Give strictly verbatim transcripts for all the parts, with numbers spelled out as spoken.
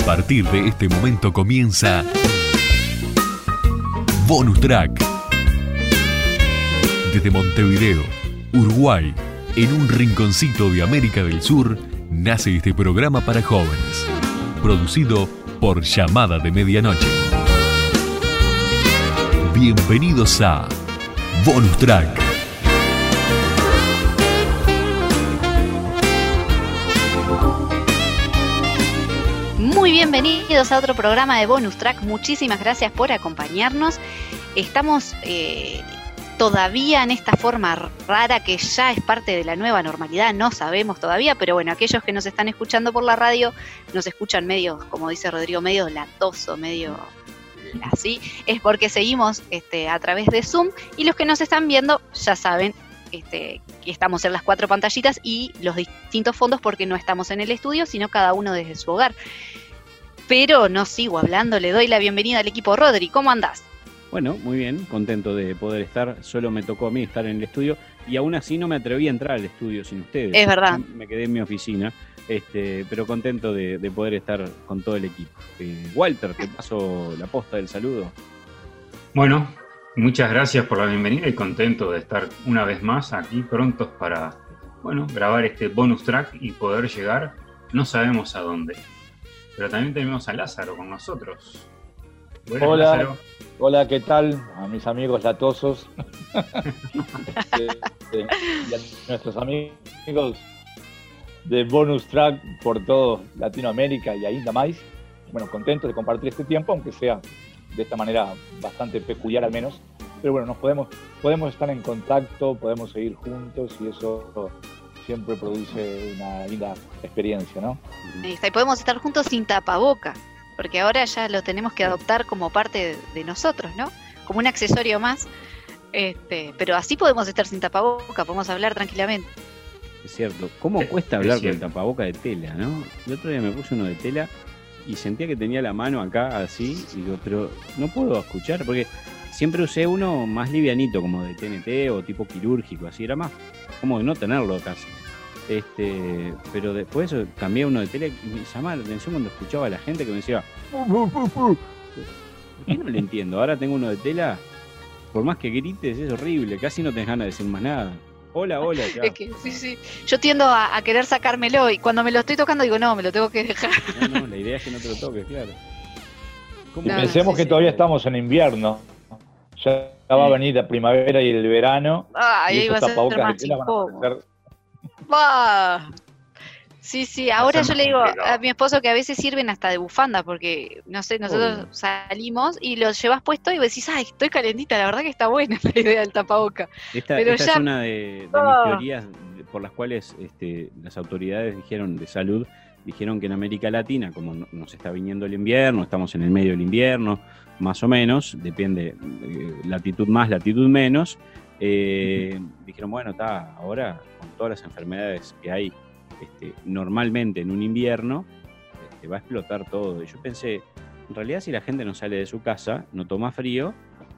partir de este momento comienza Bonus Track. Desde Montevideo, Uruguay, en un rinconcito de América del Sur, nace este programa para jóvenes, producido por Llamada de Medianoche. Bienvenidos a Bonus Track. Muy bienvenidos a otro programa de Bonus Track. Muchísimas gracias por acompañarnos. Estamos eh, todavía en esta forma rara que ya es parte de la nueva normalidad, no sabemos todavía, pero bueno, aquellos que nos están escuchando por la radio, nos escuchan medio, como dice Rodrigo, medio latoso, medio así, es porque seguimos este, a través de Zoom, y los que nos están viendo ya saben este, que estamos en las cuatro pantallitas y los distintos fondos, porque no estamos en el estudio, sino cada uno desde su hogar. Pero no sigo hablando, le doy la bienvenida al equipo. Rodri, ¿cómo andás? Bueno, muy bien, contento de poder estar. Solo me tocó a mí estar en el estudio y aún así no me atreví a entrar al estudio sin ustedes. Es verdad. Me quedé en mi oficina, este, pero contento de, de poder estar con todo el equipo. Eh, Walter, te paso la posta del saludo. Bueno, muchas gracias por la bienvenida y contento de estar una vez más aquí prontos para, bueno, grabar este bonus track y poder llegar, no sabemos a dónde. Pero también tenemos a Lázaro con nosotros. Buenas, hola, Lázaro. Hola, ¿qué tal? A mis amigos latosos este, este, y a nuestros amigos de Bonus Track por todo Latinoamérica y ainda más. Bueno, contento de compartir este tiempo, aunque sea de esta manera bastante peculiar al menos. Pero bueno, nos podemos, podemos estar en contacto, podemos seguir juntos y eso siempre produce una linda experiencia, ¿no? Ahí está, y podemos estar juntos sin tapaboca, porque ahora ya lo tenemos que adoptar como parte de, de nosotros, ¿no? Como un accesorio más, este, pero así podemos estar sin tapaboca, podemos hablar tranquilamente. Es cierto, ¿cómo cuesta hablar con el cierto. tapaboca de tela, no? El otro día me puse uno de tela y sentía que tenía la mano acá así, y digo, pero no puedo escuchar, porque siempre usé uno más livianito, como de T N T o tipo quirúrgico, así era más como de no tenerlo casi. Este, pero después cambié uno de tele y me llamaba la atención cuando escuchaba a la gente que me decía, ¿por qué no le entiendo? Ahora tengo uno de tela, por más que grites es horrible, casi no tenés ganas de decir más nada. Hola, hola, ya. Es que, sí, sí. Yo tiendo a, a querer sacármelo y cuando me lo estoy tocando digo, no, me lo tengo que dejar. No, no, la idea es que no te lo toques, claro. ¿Cómo? No, Pensemos sí, que sí. todavía estamos en invierno. Ya va a venir la primavera y el verano. Ah, y ahí va esos a ser tapabocas más de tela van a incómodo. parecer- Ah. Sí, sí, ahora ser yo más le digo complicado. a mi esposo que a veces sirven hasta de bufanda, porque, no sé, nosotros Obvio. salimos y los llevas puesto y vos decís, ay, estoy calentita, la verdad que está buena la idea del tapaboca. Esta, Pero esta ya- es una de, de mis Ah. teorías por las cuales este, las autoridades dijeron de salud, dijeron que en América Latina, como no- nos está viniendo el invierno, estamos en el medio del invierno, más o menos, depende, eh, latitud más, latitud menos, eh, dijeron, bueno, está, ahora con todas las enfermedades que hay este, normalmente en un invierno, este, va a explotar todo. Y yo pensé, en realidad si la gente no sale de su casa, no toma frío,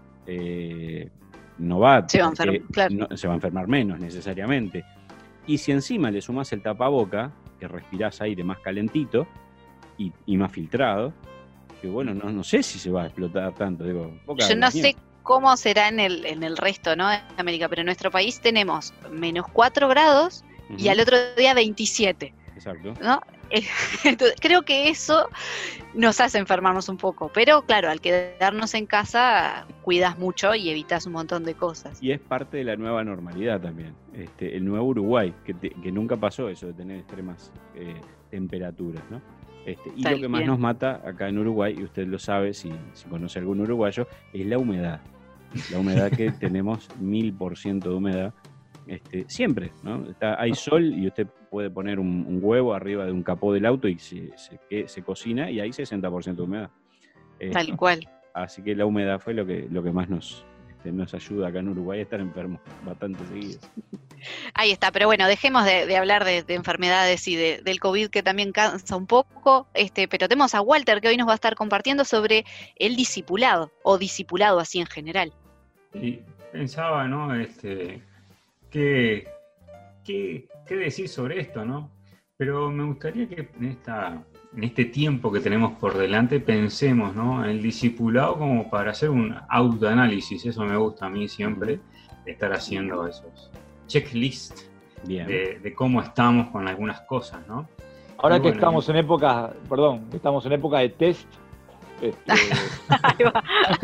eh, no va, Se va a porque enfermar, claro. no- se va a enfermar menos necesariamente. Y si encima le sumás el tapaboca, que respirás aire más calentito y, y más filtrado, que bueno, no, no sé si se va a explotar tanto. Digo, poca Yo no broma. sé cómo será en el, en el resto, ¿no? de América, pero en nuestro país tenemos menos cuatro grados y Ujú, al otro día veintisiete, exacto. ¿no? Eh, Entonces, creo que eso nos hace enfermarnos un poco, pero claro, al quedarnos en casa cuidas mucho y evitas un montón de cosas. Y es parte de la nueva normalidad también. Este, el nuevo Uruguay, que, te- que nunca pasó eso de tener extremas eh, temperaturas, ¿no? Este, y Tal lo que más bien. nos mata acá en Uruguay, y usted lo sabe si, si conoce algún uruguayo, es la humedad. La humedad que tenemos, mil por ciento de humedad, este, siempre, ¿no? Está, hay sol y usted puede poner un, un huevo arriba de un capó del auto y se, se, que- se cocina y hay sesenta por ciento de humedad. Eh, Tal cual. Así que la humedad fue lo que, lo que más nos, este, nos ayuda acá en Uruguay a estar enfermos bastante seguidos. Ahí está, pero bueno, dejemos de, de hablar de, de enfermedades y de, del COVID, que también cansa un poco, este, pero tenemos a Walter, que hoy nos va a estar compartiendo sobre el discipulado, o discipulado así en general. Y pensaba, ¿no? Este, ¿qué, qué, qué decir sobre esto, ¿no? Pero me gustaría que en esta, en este tiempo que tenemos por delante, pensemos, ¿no?, en el discipulado como para hacer un autoanálisis. Eso me gusta a mí siempre, estar haciendo esos checklists de, de cómo estamos con algunas cosas, ¿no? Ahora y que bueno, estamos en época, perdón, estamos en época de test, este, Ahí va.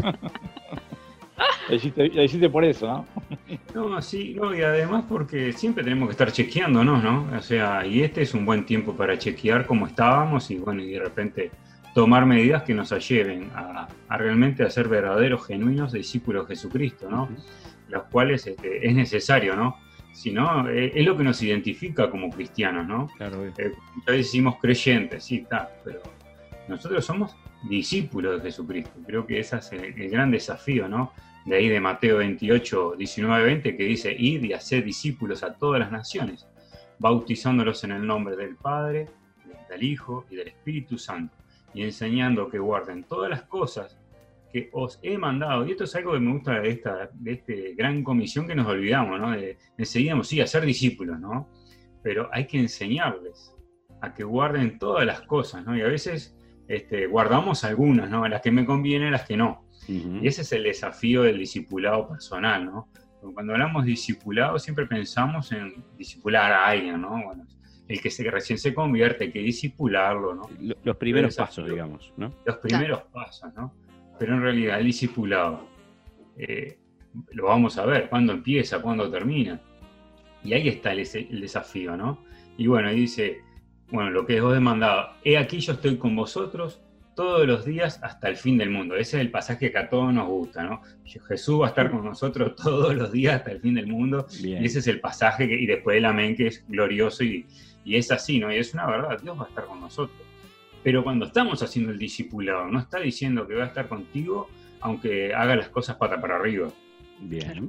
lo, hiciste, lo hiciste por eso, ¿no? No, sí, no, y además porque siempre tenemos que estar chequeándonos, ¿no? O sea, y este es un buen tiempo para chequear cómo estábamos y bueno, y de repente tomar medidas que nos lleven a, a realmente a ser verdaderos, genuinos discípulos de Jesucristo, ¿no? Uh-huh. Los cuales este, es necesario, ¿no? Si no, es, es lo que nos identifica como cristianos, ¿no? Claro. Eh, muchas veces decimos creyentes, sí, está, pero nosotros somos discípulos de Jesucristo. Creo que ese es el, el gran desafío, ¿no? De ahí de Mateo veintiocho, diecinueve, veinte, que dice: id y haced discípulos a todas las naciones, bautizándolos en el nombre del Padre, del Hijo y del Espíritu Santo, y enseñando que guarden todas las cosas que os he mandado. Y esto es algo que me gusta de esta de este gran comisión que nos olvidamos, ¿no? De, enseguida, sí, a ser discípulos, ¿no? Pero hay que enseñarles a que guarden todas las cosas, ¿no? Y a veces este, guardamos algunas, ¿no? Las que me convienen, las que no. Uh-huh. Y ese es el desafío del discipulado personal, ¿no? Cuando hablamos de discipulado siempre pensamos en discipular a alguien, ¿no? Bueno, el que se, recién se convierte, hay que discipularlo, ¿no? Los primeros pasos, digamos, ¿no? Los primeros claro. pasos, ¿no? Pero en realidad el discipulado, eh, lo vamos a ver, cuándo empieza, cuándo termina. Y ahí está el, el desafío, ¿no? Y bueno, ahí dice, bueno, lo que os he demandado, he aquí yo estoy con vosotros todos los días hasta el fin del mundo. Ese es el pasaje que a todos nos gusta, ¿no? Jesús va a estar con nosotros todos los días hasta el fin del mundo. Bien. Y ese es el pasaje, que, y después el amén, que es glorioso, y, y es así, ¿no? Y es una verdad, Dios va a estar con nosotros. Pero cuando estamos haciendo el discipulado, no está diciendo que va a estar contigo aunque haga las cosas pata para arriba. Bien.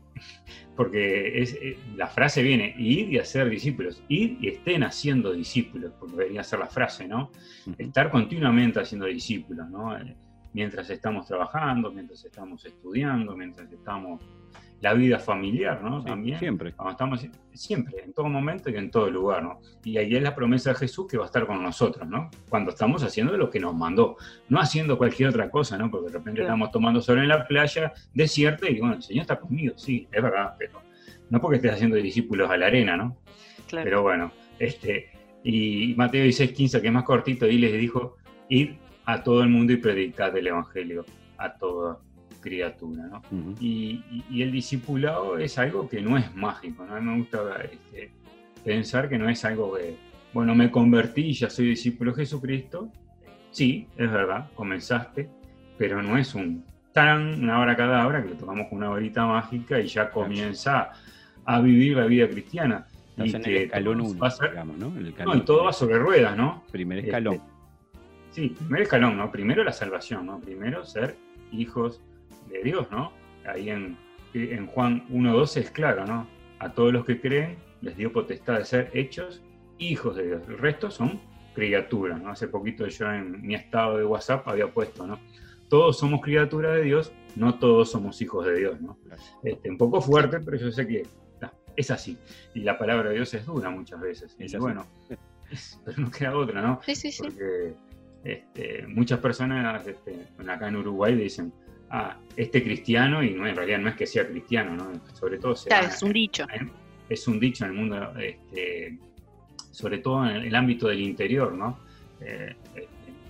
Porque es, la frase viene, id y hacer discípulos, id y estén haciendo discípulos, porque debería ser la frase, ¿no? Uh-huh. Estar continuamente haciendo discípulos, ¿no? Mientras estamos trabajando, mientras estamos estudiando, mientras estamos... La vida familiar, ¿no? Sí, también. Siempre. Cuando estamos, siempre, en todo momento y en todo lugar, ¿no? Y ahí es la promesa de Jesús que va a estar con nosotros, ¿no? Cuando estamos haciendo lo que nos mandó, no haciendo cualquier otra cosa, ¿no? Porque de repente claro. estamos tomando sol en la playa desierta y bueno, el Señor está conmigo, sí, es verdad, pero no porque estés haciendo discípulos a la arena, ¿no? Claro. Pero bueno, este, y Mateo dieciséis quince, que es más cortito, y les dijo, id a todo el mundo y predicad el Evangelio a toda criatura, ¿no? Uh-huh. y, y, y el discipulado es algo que no es mágico, ¿no? A mí me gusta este, pensar que no es algo que, bueno, me convertí y ya soy discípulo de Jesucristo. Sí, es verdad, comenzaste, pero no es un tan, una hora cada hora que le tomamos una horita mágica y ya comienza a vivir la vida cristiana. Estás y en que el escalón uno, ser, digamos, ¿no? El no, y todo va sobre ruedas, ¿no? Primer escalón. Este, sí, primer escalón, ¿no? Primero la salvación, ¿no? Primero ser hijos de Dios, ¿no? Ahí en, en Juan uno doce es claro, ¿no? A todos los que creen les dio potestad de ser hechos hijos de Dios. El resto son criaturas, ¿no? Hace poquito yo en mi estado de WhatsApp había puesto, ¿no? Todos somos criaturas de Dios, no todos somos hijos de Dios, ¿no? Este, un poco fuerte, pero yo sé que no, es así. Y la palabra de Dios es dura muchas veces. Y bueno, es, pero no queda otra, ¿no? Sí, sí, sí. Porque este, muchas personas este, acá en Uruguay dicen, ah, este cristiano, y no, en realidad no es que sea cristiano, ¿no? Sobre todo se claro, da, es un dicho. Es un dicho en el mundo, este, sobre todo en el ámbito del interior, ¿no? Eh, eh,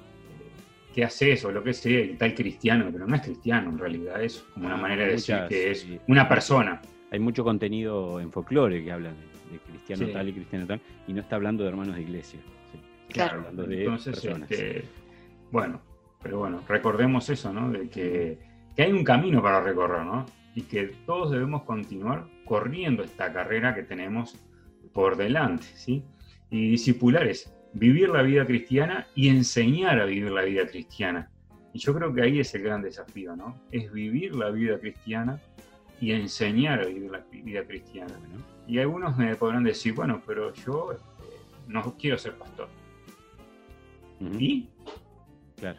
¿Qué haces o lo que sea? El tal cristiano, pero no es cristiano en realidad, es como una manera de decir muchas, que es sí, una persona. Hay mucho contenido en folclore que habla de, de cristiano sí. tal y cristiano tal, y no está hablando de hermanos de iglesia. Sí. Claro, está hablando de entonces, personas. Este, bueno, pero bueno, recordemos eso, ¿no? De que, que hay un camino para recorrer, ¿no? Y que todos debemos continuar corriendo esta carrera que tenemos por delante, ¿sí? Y discipular es vivir la vida cristiana y enseñar a vivir la vida cristiana. Y yo creo que ahí es el gran desafío, ¿no? Es vivir la vida cristiana y enseñar a vivir la vida cristiana, ¿no? Y algunos me podrán decir, bueno, pero yo este, no quiero ser pastor. Uh-huh. ¿Y? Claro.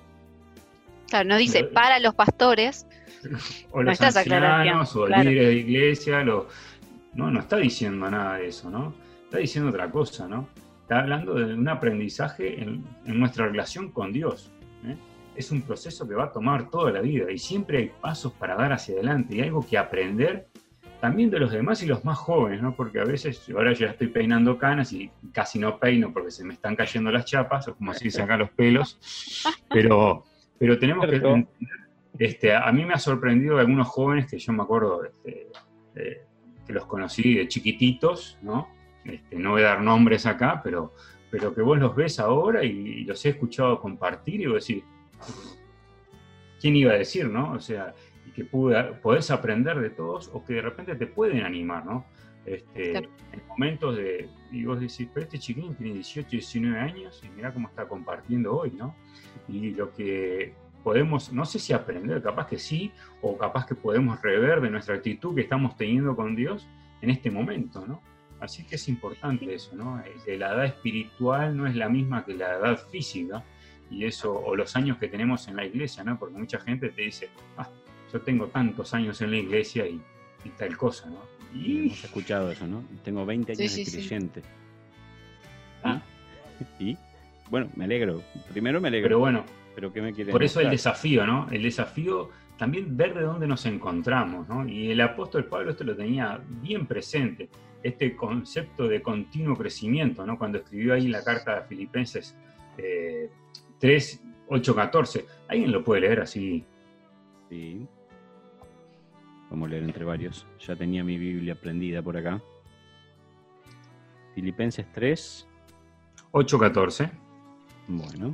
Claro, no dice pero, para los pastores. O los no ancianos, o claro. líderes de iglesia, lo, no, no está diciendo nada de eso, ¿no? Está diciendo otra cosa, ¿no? está hablando de un aprendizaje en, en nuestra relación con Dios. ¿eh? Es un proceso que va a tomar toda la vida y siempre hay pasos para dar hacia adelante y algo que aprender también de los demás y los más jóvenes, ¿no? Porque a veces, ahora ya estoy peinando canas y casi no peino porque se me están cayendo las chapas, o como se dice acá, los pelos, pero, pero tenemos que... Este, a mí me ha sorprendido algunos jóvenes que yo me acuerdo este, eh, que los conocí de chiquititos, ¿no? Este, no voy a dar nombres acá, pero, pero que vos los ves ahora y, y los he escuchado compartir y vos decís, ¿quién iba a decir, no? O sea, y que pude, podés aprender de todos o que de repente te pueden animar, ¿no? Este, claro. En momentos de, y vos decís, pero este chiquín tiene dieciocho, diecinueve años y mirá cómo está compartiendo hoy, ¿no? Y lo que podemos, no sé si aprender, capaz que sí, o capaz que podemos rever de nuestra actitud que estamos teniendo con Dios en este momento, ¿no? Así que es importante eso, ¿no? Que la edad espiritual no es la misma que la edad física, y eso, o los años que tenemos en la iglesia, ¿no? Porque mucha gente te dice, ah, yo tengo tantos años en la iglesia y, y tal cosa, ¿no? Y hemos escuchado eso, ¿no? Tengo veinte años sí, sí, de creyente. Sí. ¿Ah? ¿Y? Bueno, me alegro. Primero me alegro. Pero bueno, pero ¿qué me quieren por eso mostrar? El desafío, ¿no? El desafío también ver de dónde nos encontramos, ¿no? Y el apóstol Pablo esto lo tenía bien presente, este concepto de continuo crecimiento, ¿no? Cuando escribió ahí la carta de Filipenses eh, tres, ocho, catorce. ¿Alguien lo puede leer así? Sí. Vamos a leer entre varios. Ya tenía mi Biblia prendida por acá. Filipenses tres. ocho, catorce. Bueno.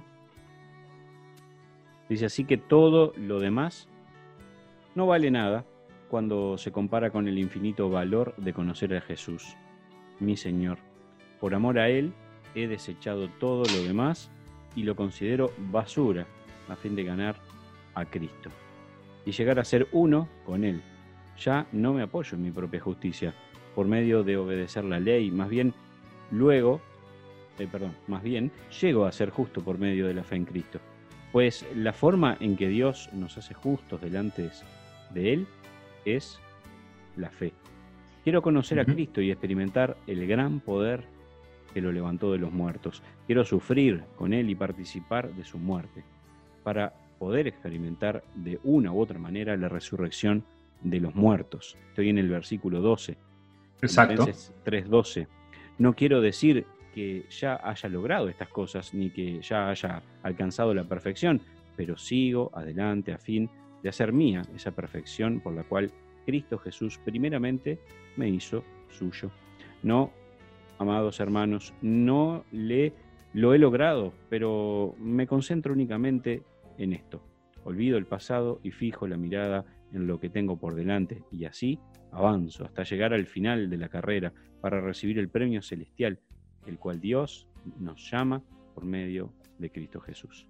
Dice así que todo lo demás no vale nada cuando se compara con el infinito valor de conocer a Jesús, mi Señor. Por amor a Él he desechado todo lo demás y lo considero basura a fin de ganar a Cristo y llegar a ser uno con Él. Ya no me apoyo en mi propia justicia por medio de obedecer la ley, más bien luego, eh, perdón, más bien llego a ser justo por medio de la fe en Cristo. Pues la forma en que Dios nos hace justos delante de Él es la fe. Quiero conocer a Cristo y experimentar el gran poder que lo levantó de los muertos. Quiero sufrir con Él y participar de su muerte, para poder experimentar de una u otra manera la resurrección de los muertos. Estoy en el versículo doce. Exacto. tres doce. No quiero decir que ya haya logrado estas cosas, ni que ya haya alcanzado la perfección, pero sigo adelante a fin de hacer mía esa perfección por la cual Cristo Jesús primeramente me hizo suyo. No, amados hermanos, no le, lo he logrado, pero me concentro únicamente en esto. Olvido el pasado y fijo la mirada en lo que tengo por delante, y así avanzo hasta llegar al final de la carrera para recibir el premio celestial, el cual Dios nos llama por medio de Cristo Jesús.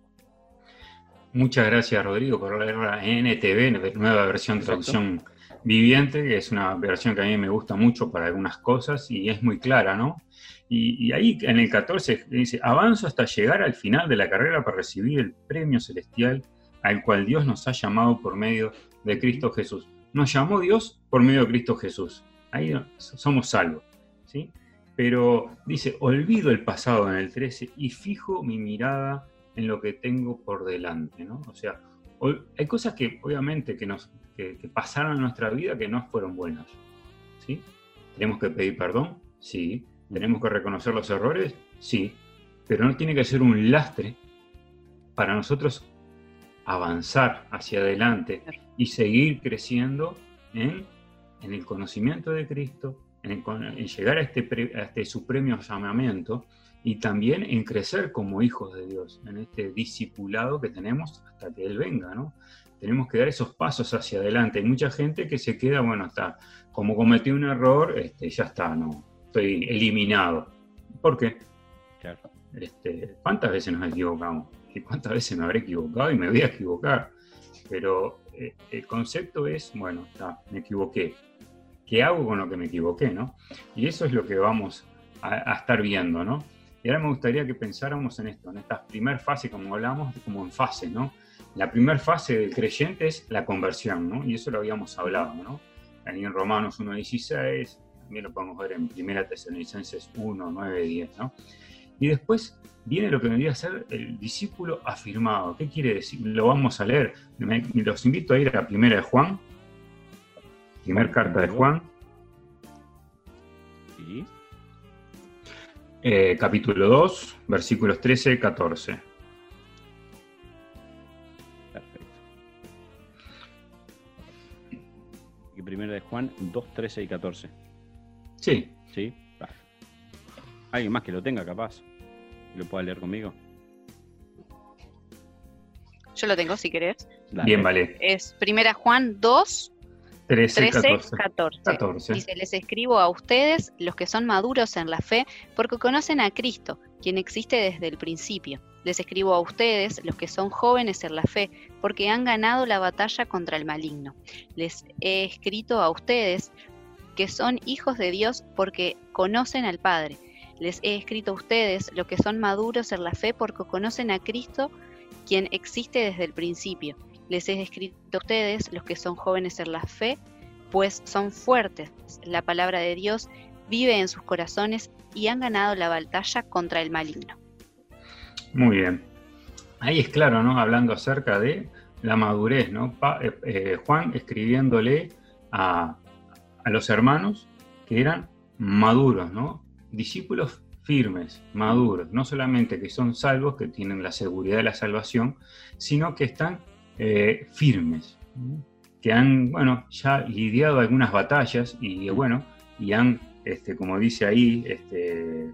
Muchas gracias, Rodrigo, por leer la N T V, nueva versión de traducción viviente, que es una versión que a mí me gusta mucho para algunas cosas y es muy clara, ¿no? Y, y ahí en el catorce dice, avanzo hasta llegar al final de la carrera para recibir el premio celestial al cual Dios nos ha llamado por medio de Cristo Jesús. Nos llamó Dios por medio de Cristo Jesús. Ahí somos salvos, ¿sí? Pero dice, olvido el pasado en el trece y fijo mi mirada en lo que tengo por delante, ¿no? O sea, hay cosas que obviamente que, nos, que, que pasaron en nuestra vida que no fueron buenas, ¿sí? ¿Tenemos que pedir perdón? Sí. ¿Tenemos que reconocer los errores? Sí. Pero no tiene que ser un lastre para nosotros avanzar hacia adelante y seguir creciendo en, en el conocimiento de Cristo, en, el, en llegar a este, pre, a este su premio llamamiento y también en crecer como hijos de Dios, en este discipulado que tenemos hasta que Él venga, ¿no? Tenemos que dar esos pasos hacia adelante. Hay mucha gente que se queda, bueno, está, como cometí un error, este, ya está, no, estoy eliminado. ¿Por qué? Claro. Este, ¿cuántas veces nos equivocamos? ¿Y cuántas veces me habré equivocado y me voy a equivocar? Pero eh, el concepto es, bueno, está, me equivoqué. ¿Qué hago con lo que me equivoqué, no? Y eso es lo que vamos a, a estar viendo, ¿no? Y ahora me gustaría que pensáramos en esto, en esta primera fase, como hablamos, como en fase, ¿no? La primera fase del creyente es la conversión, ¿no? Y eso lo habíamos hablado, ¿no? Ahí en Romanos uno dieciséis, también lo podemos ver en Primera Tesalonicenses uno, nueve, diez, ¿no? Y después viene lo que vendría a ser el discípulo afirmado. ¿Qué quiere decir? Lo vamos a leer. Me, los invito a ir a la primera de Juan. Primera carta de Juan. Sí. Eh, capítulo dos, versículos trece y catorce. Perfecto. Y primera de Juan dos, trece y catorce. Sí. ¿Sí? Va. ¿Alguien más que lo tenga, capaz? ¿Lo pueda leer conmigo? Yo lo tengo si querés. Dale. Bien, vale. Es primera Juan dos, trece, trece, catorce. catorce. catorce. Dice, les escribo a ustedes, los que son maduros en la fe, porque conocen a Cristo, quien existe desde el principio. Les escribo a ustedes, los que son jóvenes en la fe, porque han ganado la batalla contra el maligno. Les he escrito a ustedes, que son hijos de Dios, porque conocen al Padre. Les he escrito a ustedes, los que son maduros en la fe, porque conocen a Cristo, quien existe desde el principio. Les he escrito a ustedes, los que son jóvenes en la fe, pues son fuertes. La palabra de Dios vive en sus corazones y han ganado la batalla contra el maligno. Muy bien. Ahí es claro, ¿no? Hablando acerca de la madurez, ¿no? Pa, eh, eh, Juan escribiéndole a, a los hermanos que eran maduros, ¿no? Discípulos firmes, maduros, no solamente que son salvos, que tienen la seguridad de la salvación, sino que están eh, firmes, ¿no? Que han, bueno, ya lidiado algunas batallas y, bueno, y han, este, como dice ahí, este,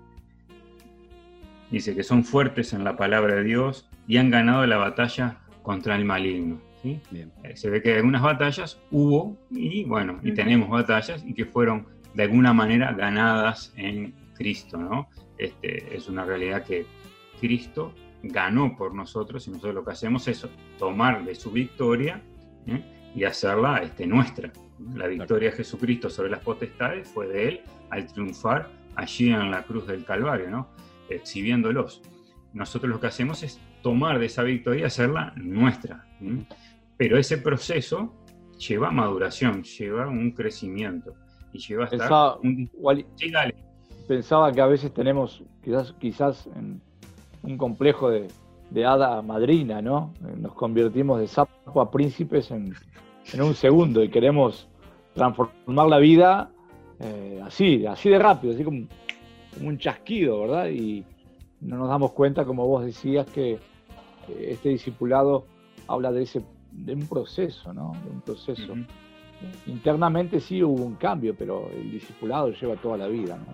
dice que son fuertes en la palabra de Dios y han ganado la batalla contra el maligno, ¿sí? Bien. Eh, se ve que algunas batallas hubo y, bueno, y tenemos batallas y que fueron de alguna manera ganadas en Cristo, ¿no? Este, es una realidad que Cristo ganó por nosotros y nosotros lo que hacemos es tomar de su victoria, ¿eh? y hacerla este, nuestra. La victoria de Jesucristo sobre las potestades fue de Él al triunfar allí en la cruz del Calvario, ¿no? Exhibiéndolos. Nosotros lo que hacemos es tomar de esa victoria y hacerla nuestra, ¿sí? Pero ese proceso lleva maduración, lleva un crecimiento y lleva a estar... Pensaba, un... Wally, sí, dale. Pensaba que a veces tenemos quizás, quizás en un complejo de, de hada madrina, ¿no? Nos convertimos de sapo a príncipes en, en un segundo y queremos transformar la vida eh, así, así de rápido, así como, como un chasquido, ¿verdad? Y no nos damos cuenta, como vos decías, que este discipulado habla de ese de un proceso, ¿no? De un proceso. Uh-huh. Internamente sí hubo un cambio, pero el discipulado lleva toda la vida, ¿no?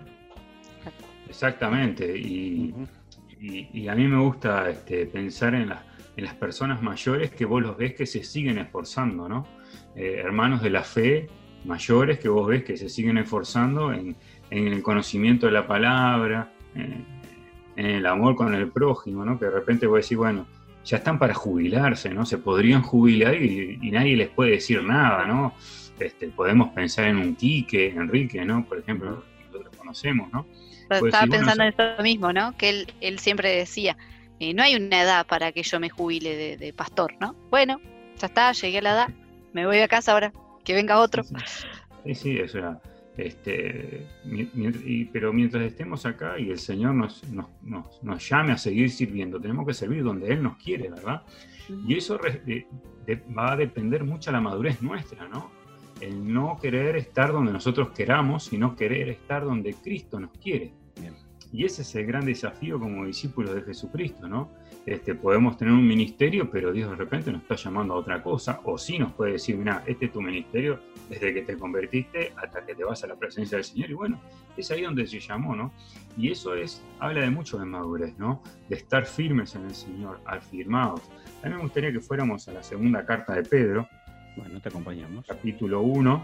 Exactamente, y, uh-huh. y, y a mí me gusta este, pensar en, la, en las personas mayores que vos los ves que se siguen esforzando, ¿no? Eh, hermanos de la fe mayores que vos ves que se siguen esforzando en, en el conocimiento de la palabra, en, en el amor con el prójimo, ¿no? Que de repente vos decís, bueno, ya están para jubilarse, ¿no? Se podrían jubilar y, y nadie les puede decir nada, ¿no? Este, podemos pensar en un Quique, Enrique, ¿no? Por ejemplo, nosotros conocemos, ¿no? Estaba decir, pensando bueno, en esto mismo, ¿no? Que él, él siempre decía, eh, no hay una edad para que yo me jubile de, de pastor, ¿no? Bueno, ya está, llegué a la edad, me voy a casa ahora, que venga otro. Sí, sí, sí, o sea, este, mi, mi, y, pero mientras estemos acá y el Señor nos, nos, nos, nos llame a seguir sirviendo, tenemos que servir donde Él nos quiere, ¿verdad? Y eso re, de, de, va a depender mucho de la madurez nuestra, ¿no? El no querer estar donde nosotros queramos, sino querer estar donde Cristo nos quiere. Bien. Y ese es el gran desafío como discípulos de Jesucristo, ¿no? Este, podemos tener un ministerio, pero Dios de repente nos está llamando a otra cosa, o sí nos puede decir, mira, este es tu ministerio desde que te convertiste hasta que te vas a la presencia del Señor, y bueno, es ahí donde se llamó, ¿no? Y eso es, habla de mucho de madurez, ¿no? De estar firmes en el Señor, afirmados. A mí me gustaría que fuéramos a la segunda carta de Pedro. Bueno, te acompañamos. Capítulo uno.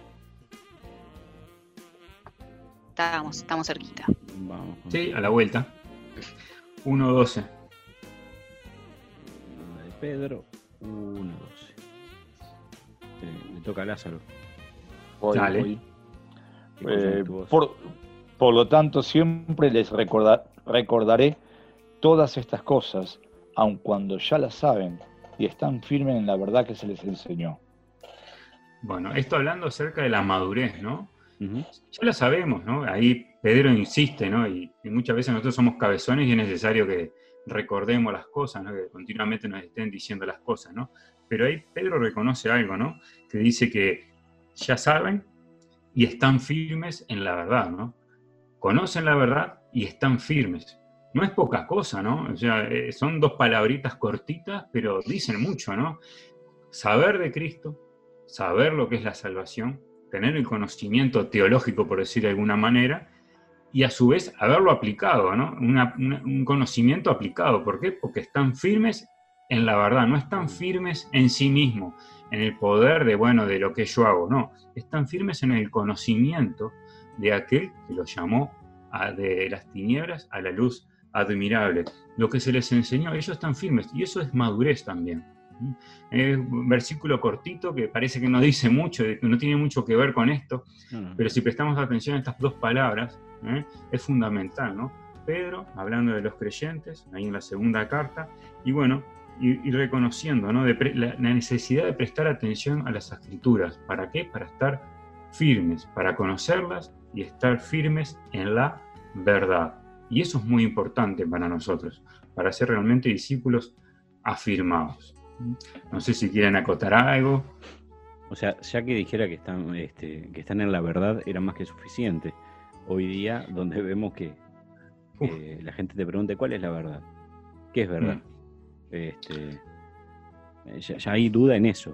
Estamos, estamos cerquita. Vamos. Sí, a la vuelta. uno doce. De Pedro, uno doce. Le, le toca a Lázaro. Voy, Dale. Voy. Eh, por, por lo tanto, siempre les recordar, recordaré todas estas cosas, aun cuando ya las saben y están firmes en la verdad que se les enseñó. Bueno, esto hablando acerca de la madurez, ¿no? Uh-huh. Ya lo sabemos, ¿no? Ahí Pedro insiste, ¿no? Y, y muchas veces nosotros somos cabezones y es necesario que recordemos las cosas, ¿no? Que continuamente nos estén diciendo las cosas, ¿no? Pero ahí Pedro reconoce algo, ¿no? Que dice que ya saben y están firmes en la verdad, ¿no? Conocen la verdad y están firmes. No es poca cosa, ¿no? O sea, eh, son dos palabritas cortitas, pero dicen mucho, ¿no? Saber de Cristo, saber lo que es la salvación, tener el conocimiento teológico, por decir de alguna manera, y a su vez haberlo aplicado, ¿no? Una, una, un conocimiento aplicado. ¿Por qué? Porque están firmes en la verdad, no están firmes en sí mismos, en el poder de, bueno, de lo que yo hago, no. Están firmes en el conocimiento de aquel que los llamó a, de las tinieblas a la luz admirable. Lo que se les enseñó, ellos están firmes, y eso es madurez también. Es un versículo cortito que parece que no dice mucho, que no tiene mucho que ver con esto, uh-huh. Pero si prestamos atención a estas dos palabras, ¿eh? Es fundamental, ¿no? Pedro, hablando de los creyentes, ahí en la segunda carta, y bueno, y, y reconociendo, ¿no? de pre, la, la necesidad de prestar atención a las Escrituras. ¿Para qué? Para estar firmes, para conocerlas y estar firmes en la verdad. Y eso es muy importante para nosotros, para ser realmente discípulos afirmados. No sé si quieren acotar algo. O sea, ya que dijera que están, este, que están en la verdad, era más que suficiente. Hoy día, donde vemos que eh, la gente te pregunta cuál es la verdad, qué es verdad. Mm. Este, ya, ya hay duda en eso.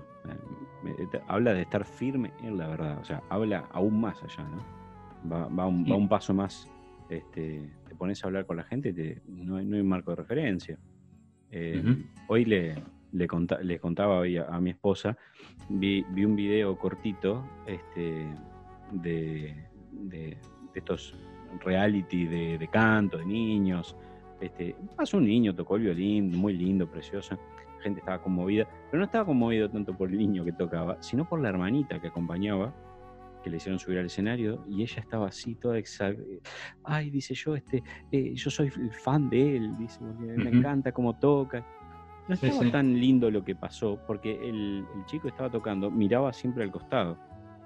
Habla de estar firme en la verdad. O sea, habla aún más allá, ¿no? Va, va, un, va un paso más. Este, te pones a hablar con la gente y te, no, hay, no hay un marco de referencia. Eh, uh-huh. Hoy le... Le, conta, le contaba hoy a, a mi esposa, vi, vi un video cortito este, de, de, de estos reality de, de canto, de niños. Este, pasó un niño, tocó el violín, muy lindo, precioso. La gente estaba conmovida, pero no estaba conmovido tanto por el niño que tocaba, sino por la hermanita que acompañaba, que le hicieron subir al escenario, y ella estaba así, toda exacta. Ay, dice yo, este, eh, yo soy fan de él, dice, porque uh-huh. me encanta cómo toca. No estaba sí, sí. tan lindo lo que pasó, porque el, el chico estaba tocando, miraba siempre al costado.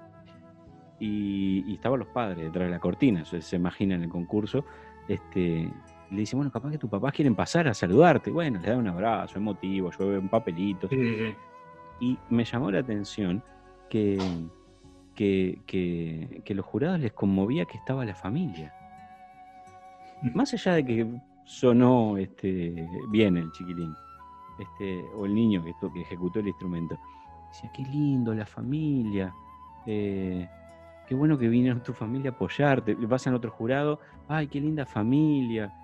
Y, y estaban los padres detrás de la cortina, se, se imagina en el concurso. Este, le dice, bueno, capaz que tus papás quieren pasar a saludarte. Bueno, le da un abrazo emotivo, llueve un papelito. Sí, sí. Y me llamó la atención que, que, que, que los jurados les conmovía que estaba la familia. Más allá de que sonó este, bien el chiquilín. Este, o el niño que, que ejecutó el instrumento, decía, qué lindo la familia, eh, qué bueno que vino tu familia a apoyarte. Le pasan a otro jurado, ay, qué linda familia.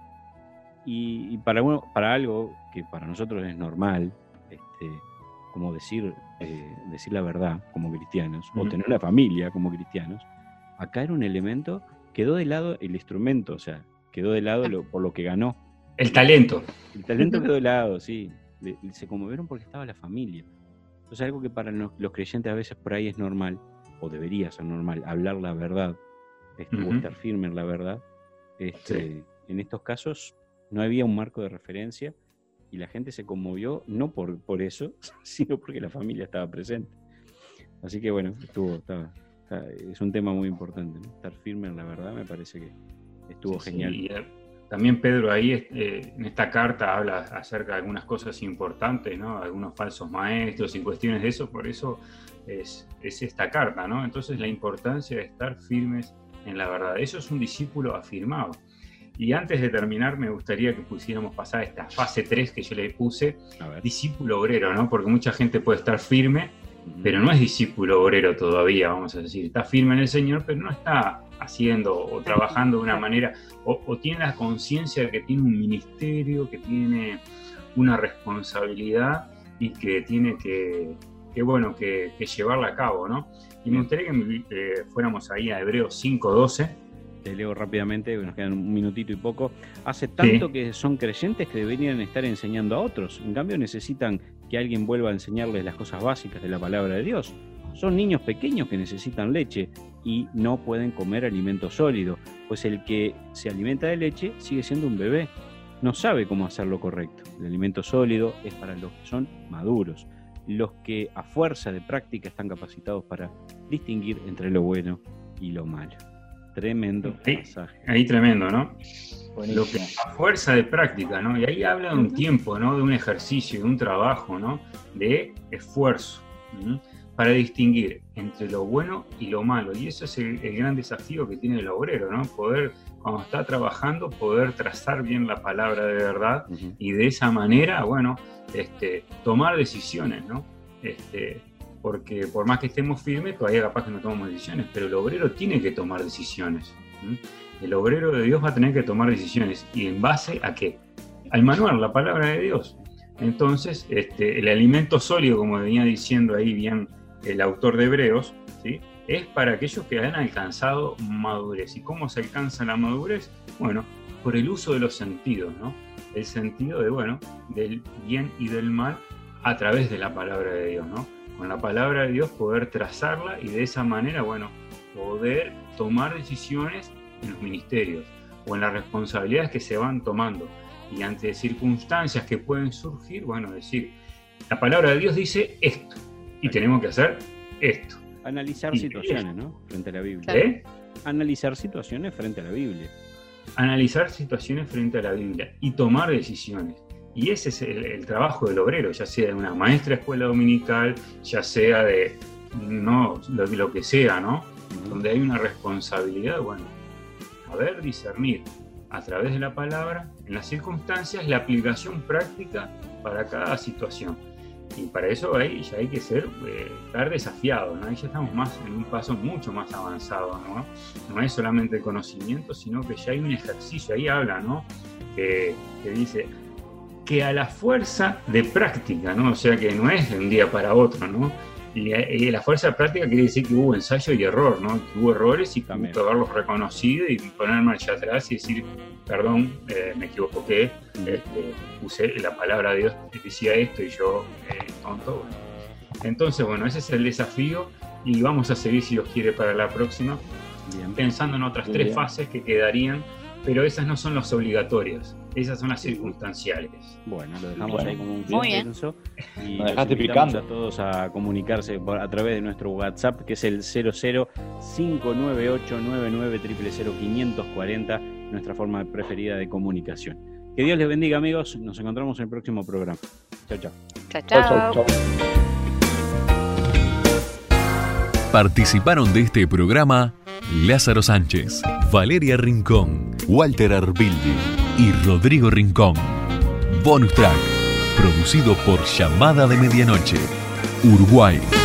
Y, y para, uno, para algo que para nosotros es normal, este, como decir, eh, decir la verdad como cristianos, uh-huh. o tener una familia como cristianos, acá era un elemento, quedó de lado el instrumento, o sea, quedó de lado lo, por lo que ganó. El talento. El talento quedó de lado, sí. Se conmovieron porque estaba la familia. Entonces, algo que para los, los creyentes a veces por ahí es normal, o debería ser normal, hablar la verdad, este, uh-huh. o estar firme en la verdad. Este, sí. En estos casos no había un marco de referencia y la gente se conmovió no por, por eso, sino porque la familia estaba presente. Así que bueno, estuvo, estaba, estaba, es un tema muy importante, ¿no? Estar firme en la verdad me parece que estuvo sí, genial. Sí. También Pedro ahí eh, en esta carta habla acerca de algunas cosas importantes, ¿no? Algunos falsos maestros y cuestiones de eso, por eso es, es esta carta, ¿no? Entonces la importancia de estar firmes en la verdad. Eso es un discípulo afirmado. Y antes de terminar me gustaría que pusiéramos pasar esta fase tres que yo le puse, discípulo obrero, ¿no? Porque mucha gente puede estar firme, uh-huh. pero no es discípulo obrero todavía, vamos a decir. Está firme en el Señor, pero no está haciendo o trabajando de una manera, o, o tiene la conciencia de que tiene un ministerio, que tiene una responsabilidad y que tiene que, que bueno, que, que llevarla a cabo, ¿no? Y me gustaría que eh, fuéramos ahí a Hebreos cinco doce. Te leo rápidamente, nos quedan un minutito y poco. Hace tanto sí. que son creyentes que deberían estar enseñando a otros. En cambio necesitan que alguien vuelva a enseñarles las cosas básicas de la palabra de Dios. Son niños pequeños que necesitan leche y no pueden comer alimento sólido, pues el que se alimenta de leche sigue siendo un bebé. No sabe cómo hacer lo correcto. El alimento sólido es para los que son maduros, los que a fuerza de práctica están capacitados para distinguir entre lo bueno y lo malo. Tremendo ahí, pasaje. Ahí tremendo, ¿no? Buenísimo. Lo que a fuerza de práctica, ¿no? Y ahí habla de un tiempo, ¿no? De un ejercicio, de un trabajo, ¿no? De esfuerzo, ¿sí? Para distinguir entre lo bueno y lo malo. Y eso es el, el gran desafío que tiene el obrero, ¿no? Poder, cuando está trabajando, poder trazar bien la palabra de verdad uh-huh. y de esa manera, bueno, este, tomar decisiones, ¿no? Este, porque por más que estemos firmes, todavía capaz que no tomamos decisiones, pero el obrero tiene que tomar decisiones. ¿Sí? El obrero de Dios va a tener que tomar decisiones. ¿Y en base a qué? Al manual, la palabra de Dios. Entonces, este, el alimento sólido, como venía diciendo ahí bien el autor de Hebreos, ¿sí? Es para aquellos que han alcanzado madurez. ¿Y cómo se alcanza la madurez? Bueno, por el uso de los sentidos, ¿no? El sentido de, bueno, del bien y del mal a través de la palabra de Dios, ¿no? Con la palabra de Dios poder trazarla y de esa manera, bueno, poder tomar decisiones en los ministerios o en las responsabilidades que se van tomando. Y ante circunstancias que pueden surgir, bueno, decir, la palabra de Dios dice esto. Y tenemos que hacer esto. Analizar y situaciones, ¿no? Frente a la Biblia. ¿Eh? Analizar situaciones frente a la Biblia. Analizar situaciones frente a la Biblia y tomar decisiones. Y ese es el, el trabajo del obrero, ya sea de una maestra de escuela dominical, ya sea de no, lo, lo que sea, ¿no? Uh-huh. Donde hay una responsabilidad, bueno, saber discernir a través de la palabra, en las circunstancias, la aplicación práctica para cada situación. Y para eso ahí ya hay que ser, eh, estar desafiado, ¿no? Ahí ya estamos más en un paso mucho más avanzado, ¿no? No es solamente el conocimiento, sino que ya hay un ejercicio, ahí habla, ¿no? Que, que dice que a la fuerza de práctica, ¿no? O sea que no es de un día para otro, ¿no? Y, y la fuerza de práctica quiere decir que hubo ensayo y error, ¿no? Que hubo errores y también haberlos reconocido y poner marcha atrás y decir, perdón, eh, me equivoqué, este, usé la palabra de Dios que decía esto y yo, eh, tonto. Bueno. Entonces, bueno, ese es el desafío y vamos a seguir, si Dios quiere, para la próxima, bien, pensando en otras bien. tres fases que quedarían, pero esas no son las obligatorias, esas son las circunstanciales. Bueno, lo dejamos bueno. ahí como un pienso y nos dejaste picando a todos a comunicarse por, a través de nuestro WhatsApp, que es el cero cero cinco nueve ocho nueve nueve cero cero cero quinientos cuarenta, nuestra forma preferida de comunicación. Que Dios les bendiga, amigos. Nos encontramos en el próximo programa. Chao, chao. Chao, chao. chao, chao. Participaron de este programa Lázaro Sánchez, Valeria Rincón, Walter Arbildi y Rodrigo Rincón. Bonus Track, producido por Llamada de Medianoche, Uruguay.